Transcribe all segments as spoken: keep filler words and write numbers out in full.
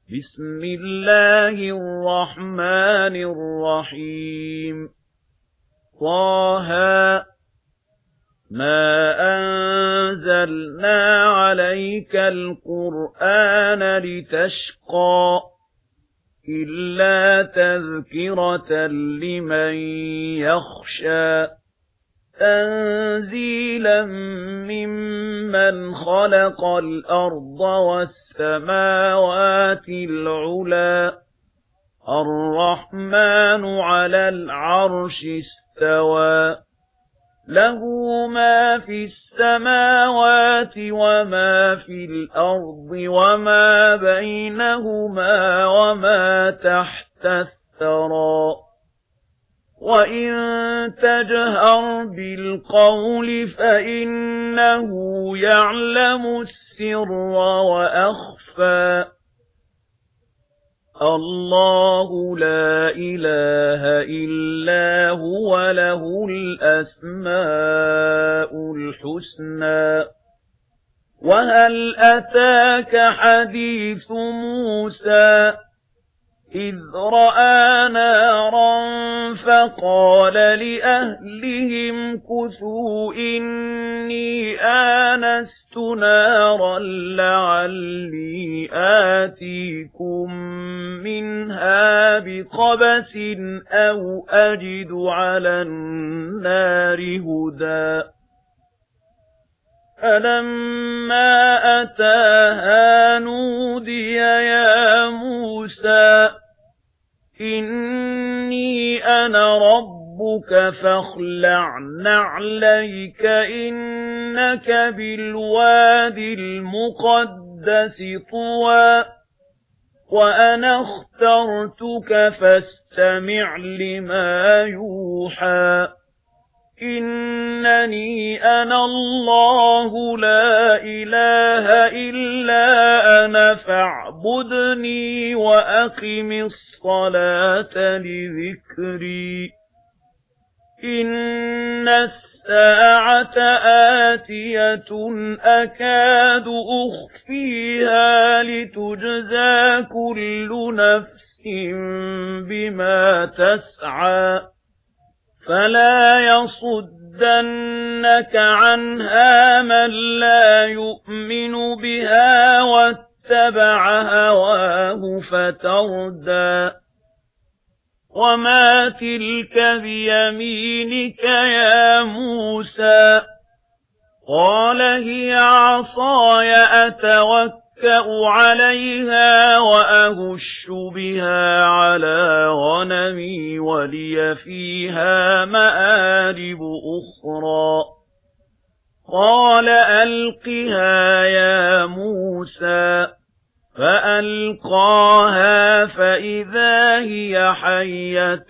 بسم الله الرحمن الرحيم طه ما أنزلنا عليك القرآن لتشقى إلا تذكرة لمن يخشى تنزيلا ممن خلق الأرض والسماوات العلى الرحمن على العرش استوى له ما في السماوات وما في الأرض وما بينهما وما تحت الثرى وإن تجهر بالقول فإنه يعلم السر وأخفى الله لا إله إلا هو له الأسماء الحسنى وهل أتاك حديث موسى إذ رأى نارا فقال لأهلهم كثوا إني آنست نارا لعلي آتيكم منها بقبس أو أجد على النار هدى فلما أتاها نودي يا موسى إني أنا ربك فاخلع نعليك إنك بالوادي المقدس طوى وأنا اخترتك فاستمع لما يوحى إنني أنا الله لا إله إلا أنا فاعبدني وأقم الصلاة لذكري إن الساعة آتية أكاد أخفيها لتجزى كل نفس بما تسعى فلا يصدنك عنها من لا يؤمن بها واتبع هواه فتردى وما تلك بيمينك يا موسى قال هي عصاي أتوكل عليها وأهش بها على غنمي ولي فيها مآرب أخرى قال ألقها يا موسى فألقاها فإذا هي حية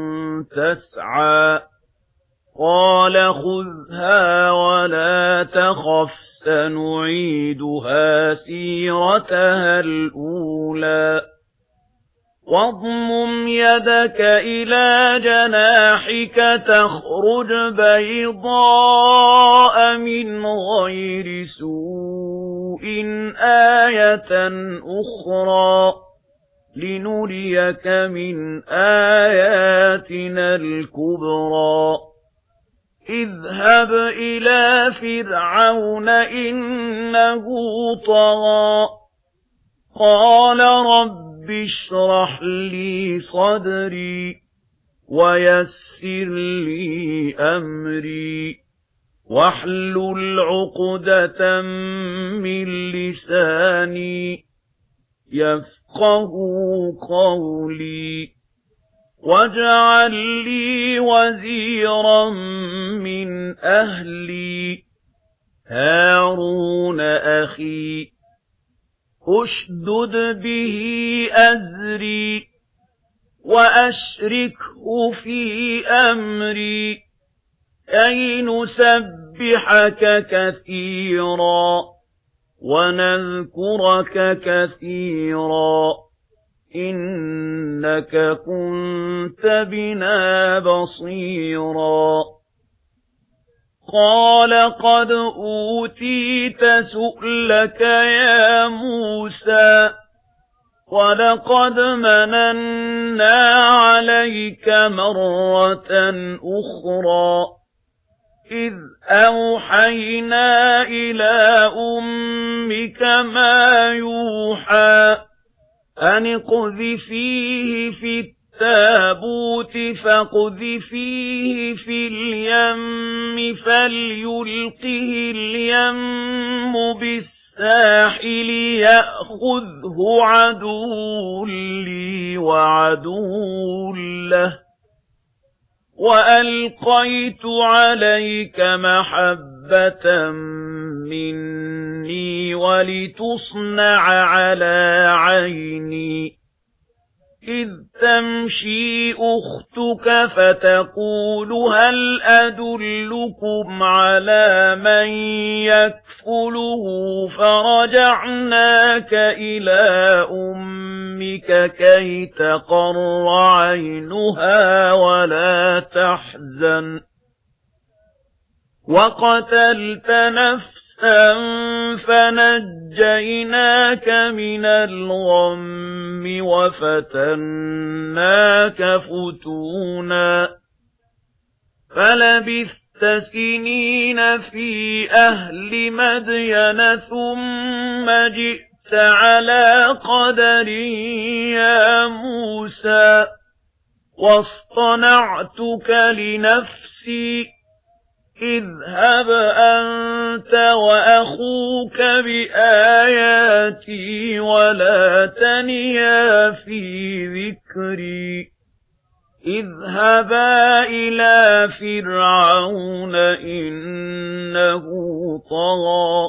تسعى قال خذها ولا تخف سنعيدها سيرتها الأولى واضمم يدك إلى جناحك تخرج بيضاء من غير سوء آية أخرى لنريك من آياتنا الكبرى اذهب إلى فرعون إنه طغى قال رب اشرح لي صدري ويسر لي أمري واحلل عقدة من لساني يفقه قولي واجعل لي وزيرا من أهلي هارون أخي أشدد به أزري وأشركه في أمري كي نسبحك كثيرا ونذكرك كثيرا إنك كنت بنا بصيرا قال قد أوتيت سؤلك يا موسى وَلَقَدْ مَنَنَّا عَلَيْكَ مَرَّةً أُخْرَى إِذْ أَوْحَيْنَا إِلَى أُمِّكَ مَا يُوحَىٰ أَنِ اقْذِفِيهِ فِي التَّابُوتِ فَاقْذِفِيهِ فِي الْيَمِّ فَلْيُلْقِهِ الْيَمُّ بِالسَّاحِلِ يَأْخُذْهُ عَدُوٌّ لِّي وَعَدُوٌّ لَّهُ وَأَلْقَيْتُ عَلَيْكَ مَحَبَّةً مِّنِّي وَلِتُصْنَعَ عَلَىٰ عَيْنِي إِذْ تَمْشِي أُخْتُكَ فَتَقُولُ هَلْ أَدُلُّكُمْ عَلَىٰ مَن يَكْفُلُهُ فَرَجَعْنَاكَ إِلَىٰ أُمِّكَ كَيْ تَقَرَّ عَيْنُهَا وَلَا تَحْزَنَ وَقَتَلْتَ نَفْسًا فَنَجَّيْنَاكَ مِنَ الْغَمِّ وَفَتَنَّاكَ فُتُونًا فَلَبِثْتَ سِنِينَ فِي أَهْلِ مَدْيَنَ ثُمَّ جِئْتَ عَلَىٰ قَدَرٍ يَا مُوسَىٰ وَاصْطَنَعْتُكَ لِنَفْسِي اذْهَبْ أَنتَ وَأَخُوكَ بِآيَاتِي وَلَا تَنِيَا فِي ذِكْرِي اذْهَبَا إِلَىٰ فِرْعَوْنَ إِنَّهُ طَغَىٰ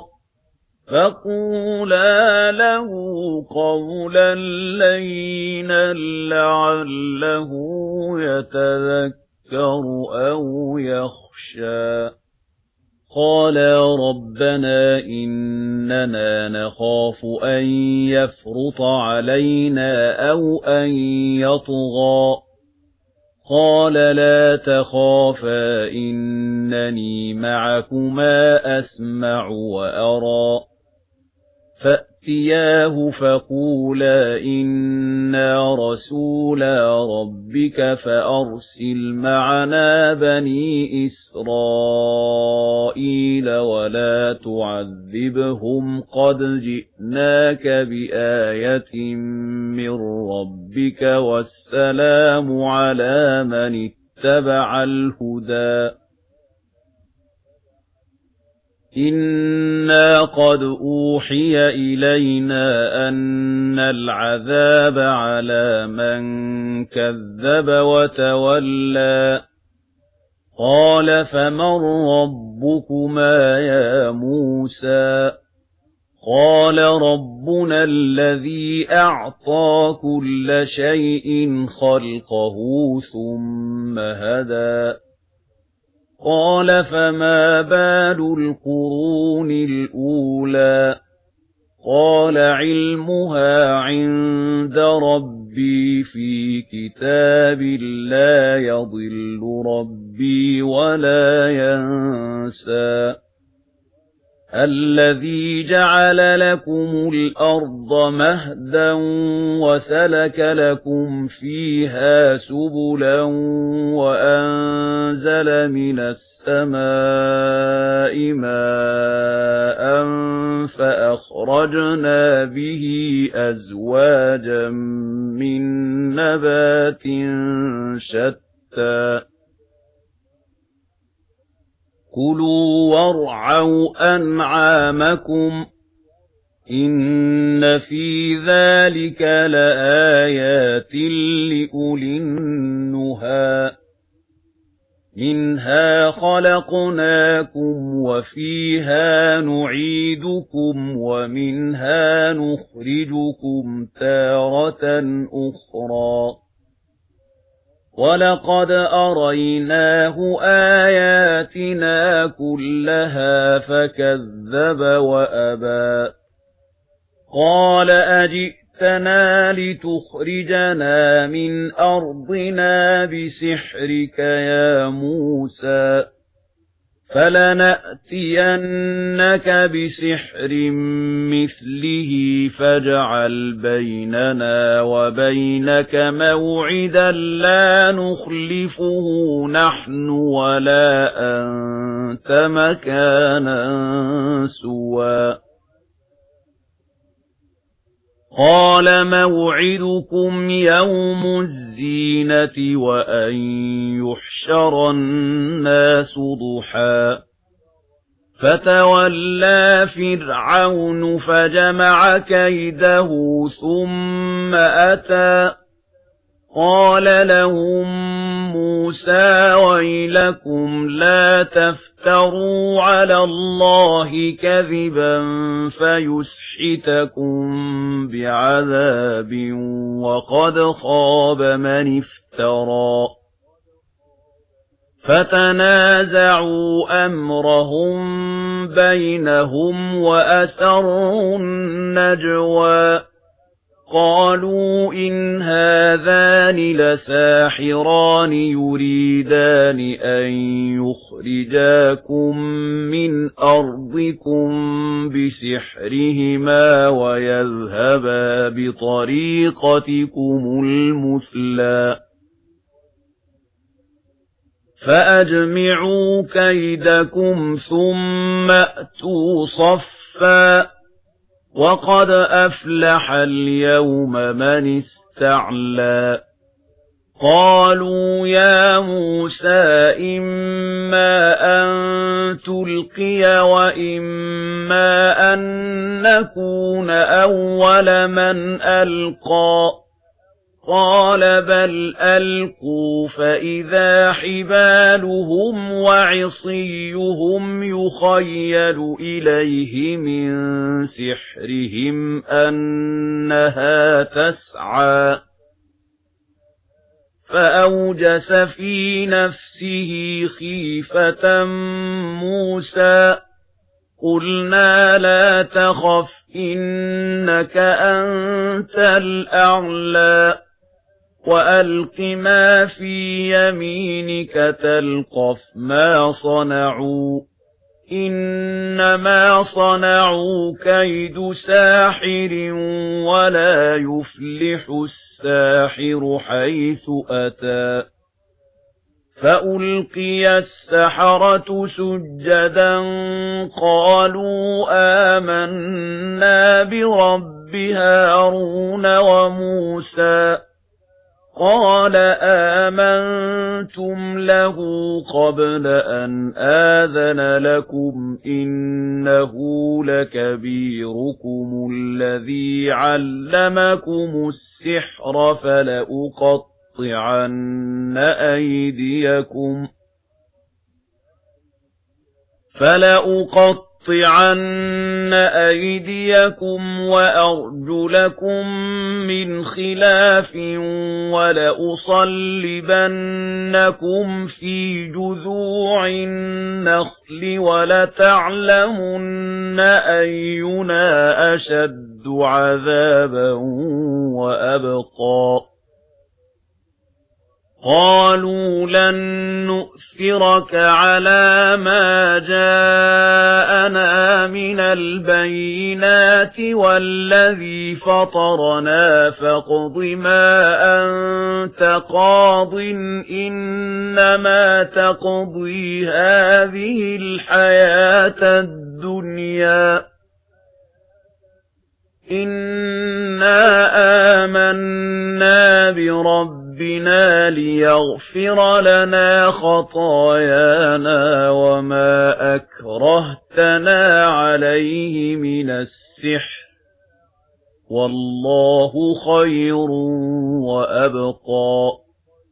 فَقُولَا لَهُ قَوْلًا لَّيِّنًا لَّعَلَّهُ يَتَذَكَّرُ أَوْ يَخْشَىٰ قَالَا رَبَّنَا إِنَّنَا نَخَافُ أَن يَفْرُطَ عَلَيْنَا أَوْ أَن يَطْغَىٰ قَالَ لَا تَخَافَا إِنَّنِي مَعَكُمَا أَسْمَعُ وَأَرَىٰ فَأْتِيَاهُ فَقُولَا إِنَّا رَسُولَا رَبِّكَ فَأَرْسِلْ مَعَنَا بَنِي إِسْرَائِيلَ وَلَا تُعَذِّبْهُمْ قَدْ جِئْنَاكَ بِآيَةٍ مِّن رَّبِّكَ وَالسَّلَامُ عَلَىٰ مَنِ اتَّبَعَ الْهُدَىٰ إِنَّا قَدْ أُوحِيَ إِلَيْنَا أَنَّ الْعَذَابَ عَلَىٰ مَن كَذَّبَ وَتَوَلَّىٰ قَالَ فَمَن رَّبُّكُمَا يَا مُوسَىٰ قَالَ رَبُّنَا الَّذِي أَعْطَىٰ كُلَّ شَيْءٍ خَلْقَهُ ثُمَّ هَدَىٰ قَالَ فَمَا بَالُ الْقُرُونِ الْأُولَىٰ قَالَ عِلْمُهَا عِندَ رَبِّي فِي كِتَابٍ لَّا يَضِلُّ رَبِّي وَلَا يَنسَى الَّذِي جَعَلَ لَكُمُ الْأَرْضَ مَهْدًا وَسَلَكَ لَكُمْ فِيهَا سُبُلًا وَأَنزَلَ مِنَ السَّمَاءِ مَاءً فَأَخْرَجْنَا بِهِ أَزْوَاجًا مِّن نَّبَاتٍ شَتَّىٰ كُلُوا وَارْعَوْا أَنْعَامَكُمْ إِنَّ فِي ذَلِكَ لَآيَاتٍ لِّأُولِي النُّهَىٰ مِنْهَا خَلَقْنَاكُمْ وَفِيهَا نُعِيدُكُمْ وَمِنْهَا نُخْرِجُكُمْ تَارَةً أُخْرَىٰ وَلَقَدْ أَرَيْنَاهُ آيَاتِنَا كُلَّهَا فَكَذَّبَ وَأَبَىٰ قَالَ أَجِئْتَنَا لِتُخْرِجَنَا مِنْ أَرْضِنَا بِسِحْرِكَ يَا مُوسَىٰ فَلَنَأْتِيَنَّكَ بِسِحْرٍ مِثْلِهِ فَاجْعَلْ بَيْنَنَا وَبَيْنَكَ مَوْعِدًا لَّا نُخْلِفُهُ نَحْنُ وَلَا أَنتَ مَكَانًا سُوًى قَالَ مَوْعِدُكُمْ يَوْمُ الزِّينَةِ وَأَن يُحْشَرَ النَّاسُ ضُحًى فَتَوَلَّىٰ فِرْعَوْنُ فَجَمَعَ كَيْدَهُ ثُمَّ أَتَىٰ قَالَ لَهُم مُّوسَىٰ وَيْلَكُمْ لَا تَفْتَرُوا عَلَى اللَّهِ كَذِبًا فَيُسْحِتَكُم بِعَذَابٍ وَقَدْ خَابَ مَنِ افْتَرَىٰ فَتَنَازَعُوا أَمْرَهُم بَيْنَهُمْ وَأَسَرُّوا النَّجْوَىٰ قَالُوا إِنْ هَٰذَانِ لَسَاحِرَانِ يُرِيدَانِ أَن يُخْرِجَاكُم مِّنْ أَرْضِكُم بِسِحْرِهِمَا وَيَذْهَبَا بِطَرِيقَتِكُمُ الْمُثْلَىٰ فَأَجْمِعُوا كَيْدَكُمْ ثُمَّ ائْتُوا صَفًّا وَقَدْ أَفْلَحَ الْيَوْمَ مَنِ اسْتَعْلَىٰ قَالُوا يَا مُوسَىٰ إِمَّا أَن تُلْقِيَ وَإِمَّا أَن نَّكُونَ أَوَّلَ مَنْ أَلْقَىٰ قَالَ بَلْ أَلْقُوا فَإِذَا حِبَالُهُمْ وَعِصِيُّهُمْ يُخَيَّلُ إِلَيْهِ مِن سِحْرِهِمْ أَنَّهَا تَسْعَىٰ فَأَوْجَسَ فِي نَفْسِهِ خِيفَةً مُّوسَىٰ قُلْنَا لَا تَخَفْ إِنَّكَ أَنتَ الْأَعْلَىٰ وَأَلْقِ مَا فِي يَمِينِكَ تَلْقَفْ مَا صَنَعُوا إِنَّمَا صَنَعُوا كَيْدُ سَاحِرٍ وَلَا يُفْلِحُ السَّاحِرُ حَيْثُ أَتَىٰ فَأُلْقِيَ السَّحَرَةُ سُجَّدًا قَالُوا آمَنَّا بِرَبِّ هَارُونَ وَمُوسَىٰ قَالَ آمَنتُمْ لَهُ قَبْلَ أَنْ آذَنَ لَكُمْ إِنَّهُ لَكَبِيرُكُمُ الَّذِي عَلَّمَكُمُ السِّحْرَ فَلَأُقَطِّعَنَّ أَيْدِيَكُمْ فَلَأُقَطِّعَنَّ أَيْدِيَكُمْ وَأَرْجُلَكُم مِّنْ خِلَافٍ وَلَأُصَلِّبَنَّكُمْ فِي جُذُوعِ النَّخْلِ وَلَتَعْلَمُنَّ أَيُّنَا أَشَدُّ عَذَابًا وَأَبْقَىٰ قَالُوا لَن نُّؤْثِرَكَ عَلَىٰ مَا جَاءَنَا مِنَ الْبَيِّنَاتِ وَالَّذِي فَطَرَنَا فَاقْضِ مَا أَنتَ قَاضٍ إِنَّمَا تَقْضِي هَٰذِهِ الْحَيَاةَ الدُّنْيَا إِنَّا آمَنَّا بِرَبِّنَا لِيَغْفِرَ لَنَا خَطَايَانَا وَمَا أَكْرَهْتَنَا عَلَيْهِ مِنَ السِّحْرِ وَاللَّهُ خَيْرٌ وَأَبْقَىٰ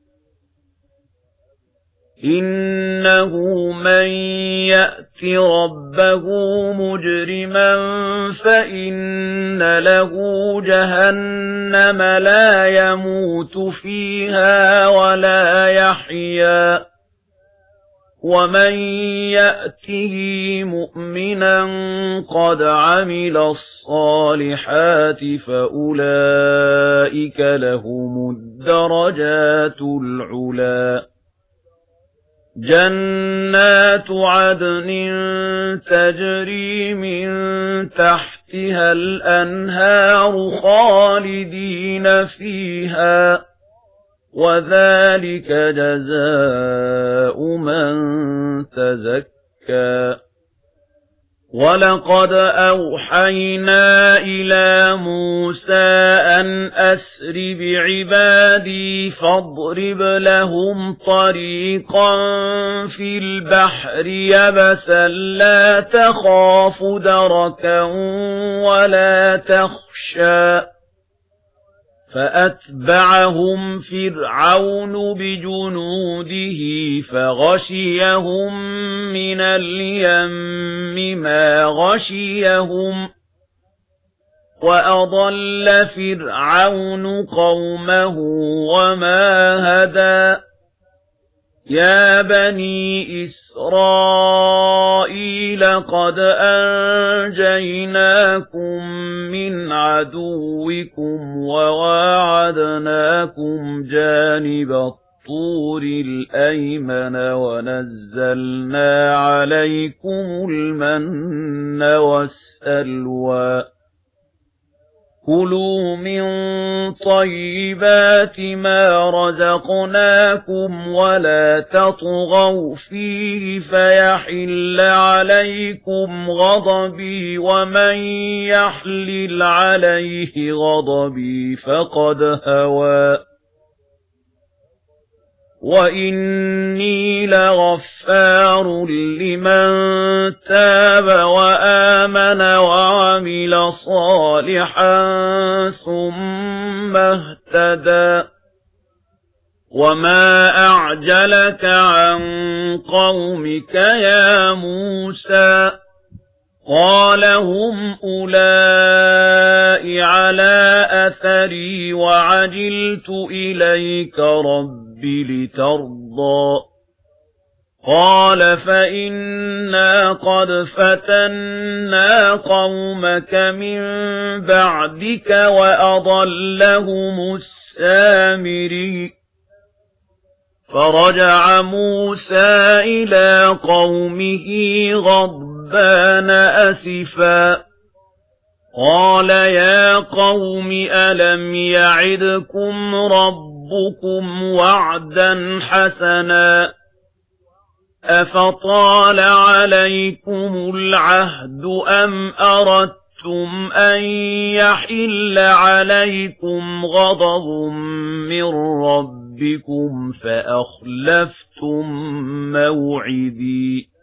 إِنَّهُ مَن يَأْتِ رَبَّهُ مُجْرِمًا فَإِنَّ لَهُ جَهَنَّمَ لَا يَمُوتُ فِيهَا وَلَا يَحْيَىٰ وَمَن يَأْتِهِ مُؤْمِنًا قَدْ عَمِلَ الصَّالِحَاتِ فَأُولَٰئِكَ لَهُمُ الدَّرَجَاتُ الْعُلَىٰ جنات عدن تجري من تحتها الأنهار خالدين فيها وذلك جزاء من تزكى ولقد أوحينا إلى موسى أن أسر بعبادي فاضرب لهم طريقا في البحر يبسا لا تخاف دركا ولا تخشى فأتبعهم فرعون بجنوده فغشيهم من اليم ما غشيهم وأضل فرعون قومه وما هدى يا بني إسرائيل قد أنجيناكم من عدوكم وواعدناكم جانب الطور الأيمن ونزلنا عليكم المن والسلوى كلوا من طيبات ما رزقناكم ولا تطغوا فيه فيحل عليكم غضبي ومن يحلل عليه غضبي فقد هوى وإني لغفار لمن تاب وآمن وعمل صالحا ثم اهتدى وما أعجلك عن قومك يا موسى قال هم أولئك على أثري وعجلت إليك ربي لترضى قال فإنا قد فتنا قومك من بعدك وأضلهم السامري فرجع موسى إلى قومه غضبان أسفا قال يا قوم ألم يعدكم ربكم وعدا حسنا أفطال عليكم العهد أم أردتم أن يحل عليكم غضب من ربكم فأخلفتم موعدي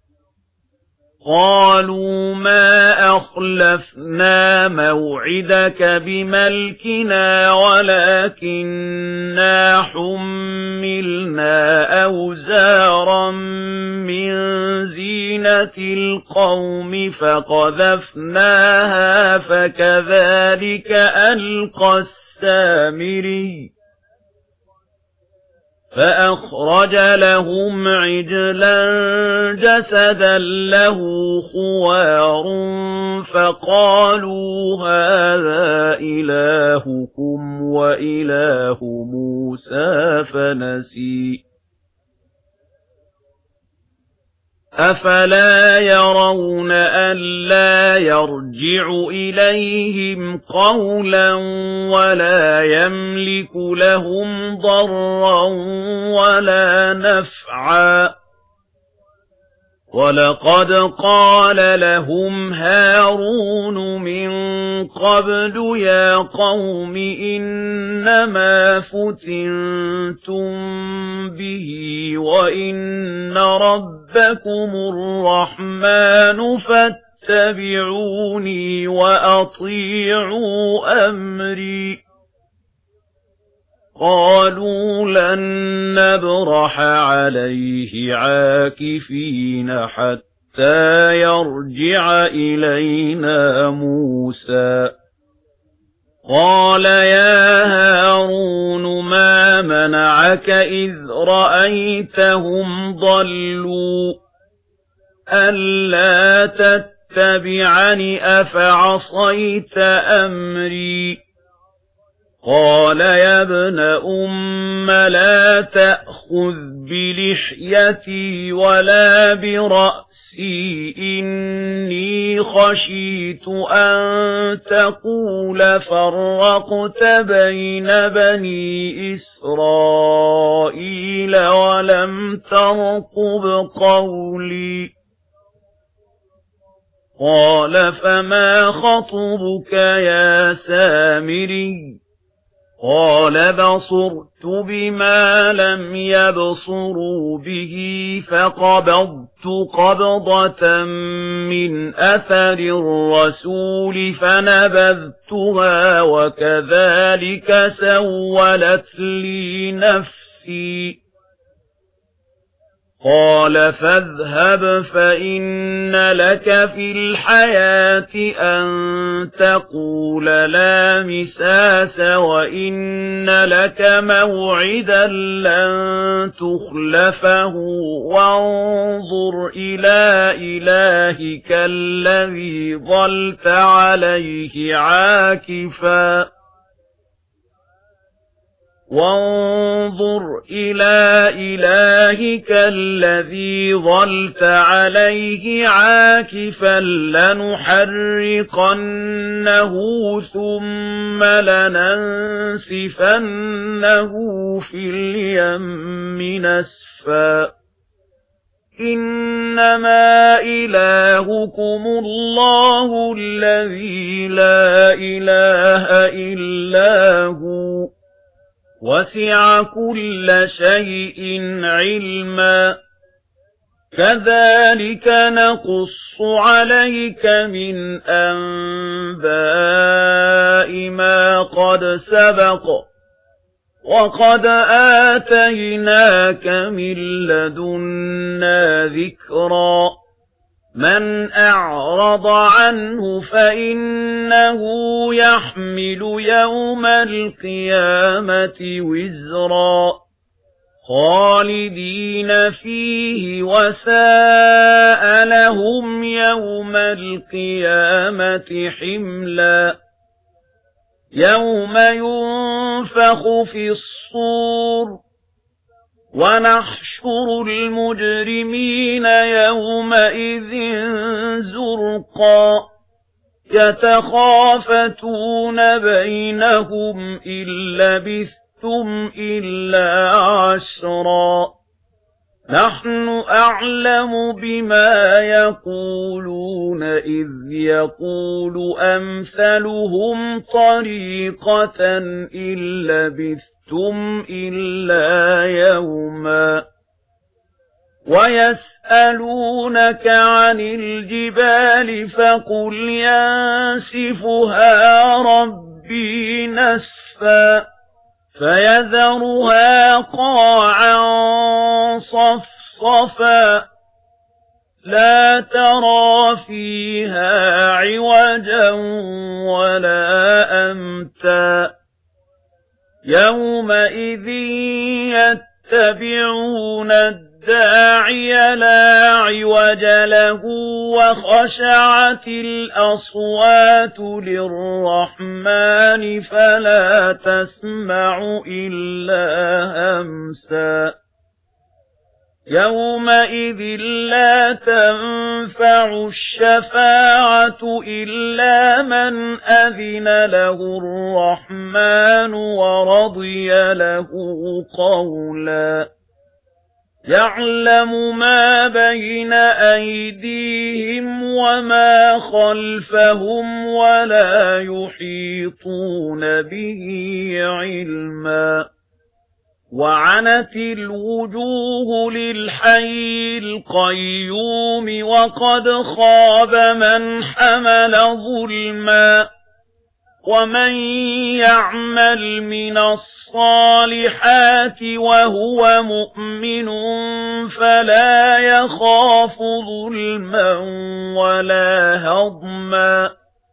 قالوا ما أخلفنا موعدك بملكنا ولكننا حملنا أوزارا من زينة القوم فقذفناها فكذلك ألقى السامري فأخرج لهم عجلا جسدا له خوار فقالوا هذا إلهكم وإله موسى فنسي أفلا يرون ألا يرجع إليهم قولا ولا يملك لهم ضرا ولا نفعا ولقد قال لهم هارون من قبل يا قوم إنما فتنتم به وإن ربكم الرحمن فاتبعوني وأطيعوا أمري قالوا لن نبرح عليه عاكفين حتى يرجع إلينا موسى قال يا هارون ما منعك إذ رأيتهم ضلوا ألا تتبعني أفعصيت أمري قال يا ابن أم لا تأخذ بلحيتي ولا برأسي إني خشيت أن تقول فرقت بين بني إسرائيل ولم ترقب قولي قال فما خطبك يا سامري قال بصرت بما لم يبصروا به فقبضت قبضة من أثر الرسول فنبذتها وكذلك سولت لي نفسي قال فاذهب فإن لك في الحياة أن تقول لا مساس وإن لك موعدا لن تخلفه وانظر إلى إلهك الذي ظلت عليه عاكفا وانظر إلى إلهك الذي ظلت عليه عاكفا لنحرقنه ثم لننسفنه في اليم نسفا إنما إلهكم الله الذي لا إله إلا هو وسع كل شيء علما كذلك نقص عليك من أنباء ما قد سبق وقد آتيناك من لدنا ذكرا من أعرض عنه فإنه يحمل يوم القيامة وزرا خالدين فيه وساء لهم يوم القيامة حملا يوم ينفخ في الصور ونحشر المجرمين يومئذ زرقا يتخافتون بينهم إن لبثتم إلا عشرا نحن أعلم بما يقولون إذ يقول أمثلهم طريقة إن لبثتم ثم إلا يوما ويسألونك عن الجبال فقل ينسفها ربي نسفا فيذرها قاعا صفصفا لا ترى فيها عوجا ولا أمتا يومئذ يتبعون الداعي لا عوج له وخشعت الأصوات للرحمن فلا تسمع إلا همسا يومئذ لا تنفع الشفاعة إلا من أذن له الرحمن ورضي له قولا يعلم ما بين أيديهم وما خلفهم ولا يحيطون به علما وعنت الوجوه للحي القيوم وقد خاب من حمل ظلما ومن يعمل من الصالحات وهو مؤمن فلا يخاف ظلما ولا هضما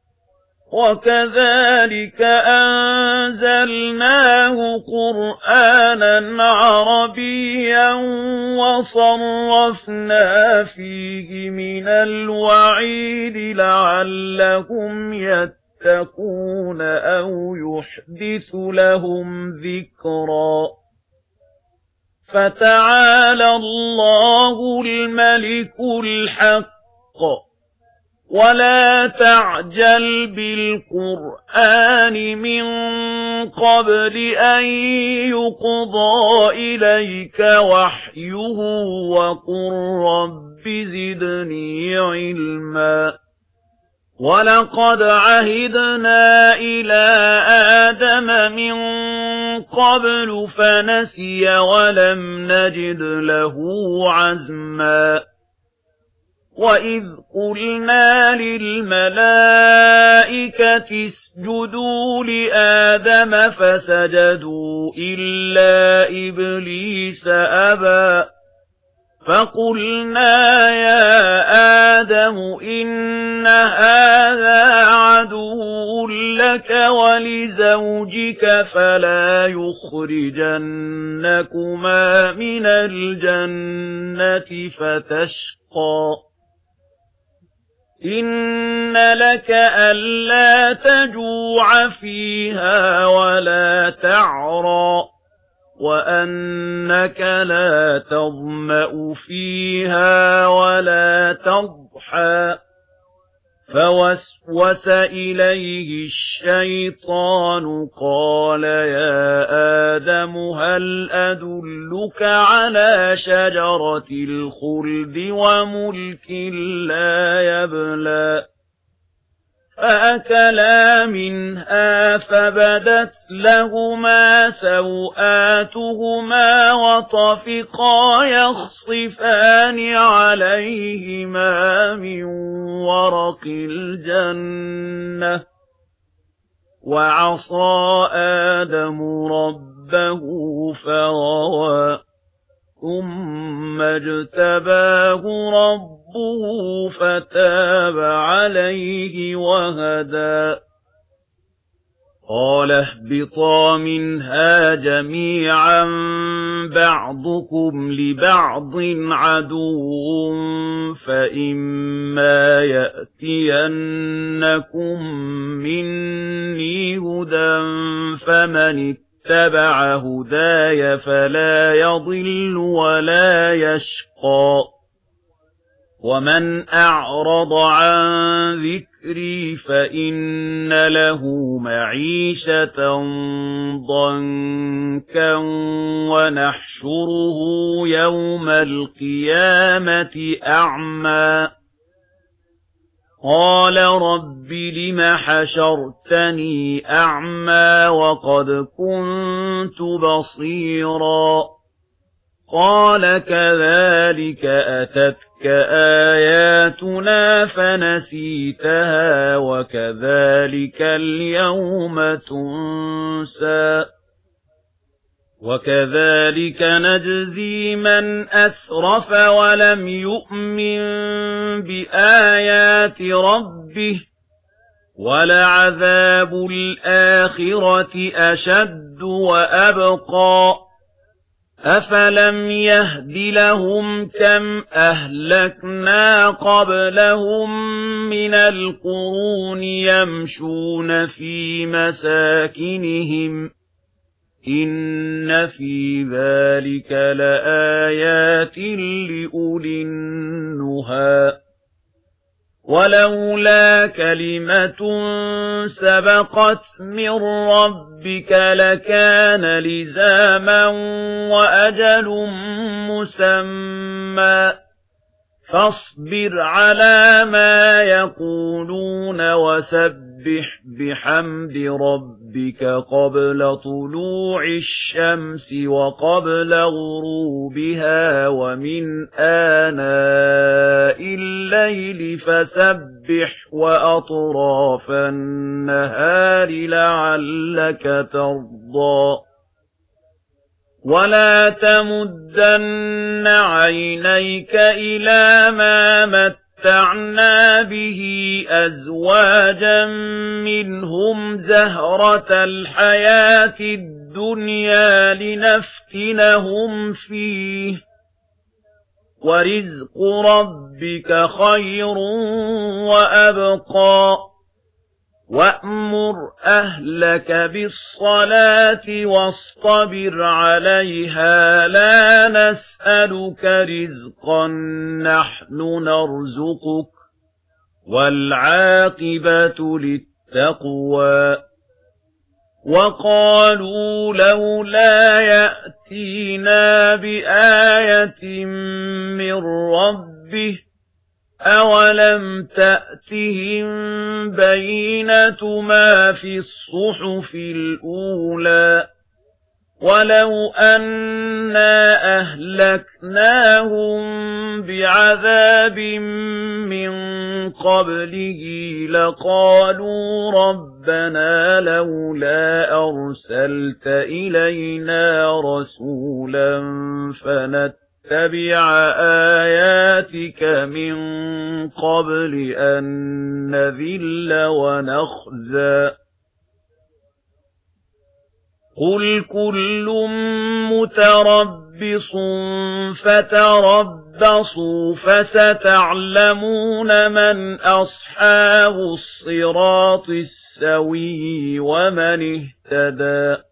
وكذلك أنزلناه قرآنا عربيا وصرفنا فيه من الوعيد لعلهم يتقون أو يحدث لهم ذكرا فتعالى الله الملك الحق ولا تعجل بالقرآن من قبل أن يقضى إليك وحيه وقل رب زدني علما ولقد عهدنا إلى آدم من قبل فنسي ولم نجد له عزما وإذ قلنا للملائكة اسجدوا لآدم فسجدوا إلا إبليس أبى فقلنا يا آدم إن هذا عدو لك ولزوجك فلا يخرجنكما من الجنة فتشقى إن لك ألا تجوع فيها ولا تعرى وأنك لا تظمأ فيها ولا تضحى فوسوس إليه الشيطان قال يا آدم هل أدلك على شجرة الخلد وملك لا يبلى فأكلا منها فبدت لهما سوآتهما وطفقا يخصفان عليهما من ورق الجنة وعصى آدم ربه فغوى ثم اجتباه ربه فتاب عليه وهدى قال اهبطا منها جميعا بعضكم لبعض عدو فإما يأتينكم مني هدى فمن اتبع هداي فلا يضل ولا يشقى ومن أعرض عن ذكري فإن له معيشة ضنكا ونحشره يوم القيامة أعمى قال رب لم حشرتني أعمى وقد كنت بصيرا قال كذلك أتتك آياتنا فنسيتها وكذلك اليوم تنسى وكذلك نجزي من أسرف ولم يؤمن بآيات ربه ولعذاب الآخرة أشد وأبقى أفلم يهد لهم كم أهلكنا قبلهم من القرون يمشون في مساكنهم إن في ذلك لآيات لأولي النهى ولولا كلمة سبقت من ربك لكان لزاما وأجل مسمى فاصبر على ما يقولون وسبح بحمد ربك قبل طلوع الشمس وقبل غروبها ومن آناء الليل فسبح وأطراف النهار لعلك ترضى ولا تمدن عينيك إلى ما متعنا به أزواجا منهم زهرة الحياة الدنيا لنفتنهم فيه ورزق ربك خير وأبقى وَأْمُرْ أَهْلَكَ بِالصَّلَاةِ وَاصْطَبِرْ عَلَيْهَا لَا نَسْأَلُكَ رِزْقًا نَّحْنُ نَرْزُقُكَ ۗ وَالْعَاقِبَةُ لِلتَّقْوَىٰ. وَقَالُوا لَوْلَا يَأْتِينَا بِآيَةٍ مِّن رَّبِّهِ ۚ أَوَلَمْ تَأْتِهِم بَيِّنَةُ مَا فِي الصُّحُفِ الْأُولَىٰ. وَلَوْ أَنَّا أَهْلَكْنَاهُم بِعَذَابٍ مِّن قَبْلِهِ لَقَالُوا رَبَّنَا لَوْلَا أَرْسَلْتَ إِلَيْنَا رَسُولًا فَنَتَّبِعَ آيَاتِكَ مِن قَبْلِ أَن نَّذِلَّ وَنَخْزَىٰ. قُلْ كُلٌّ مُّتَرَبِّصٌ فَتَرَبَّصُوا فَسَتَعْلَمُونَ مَنْ أَصْحَابُ الصِّرَاطِ السَّوِيِّ وَمَنِ اهْتَدَىٰ.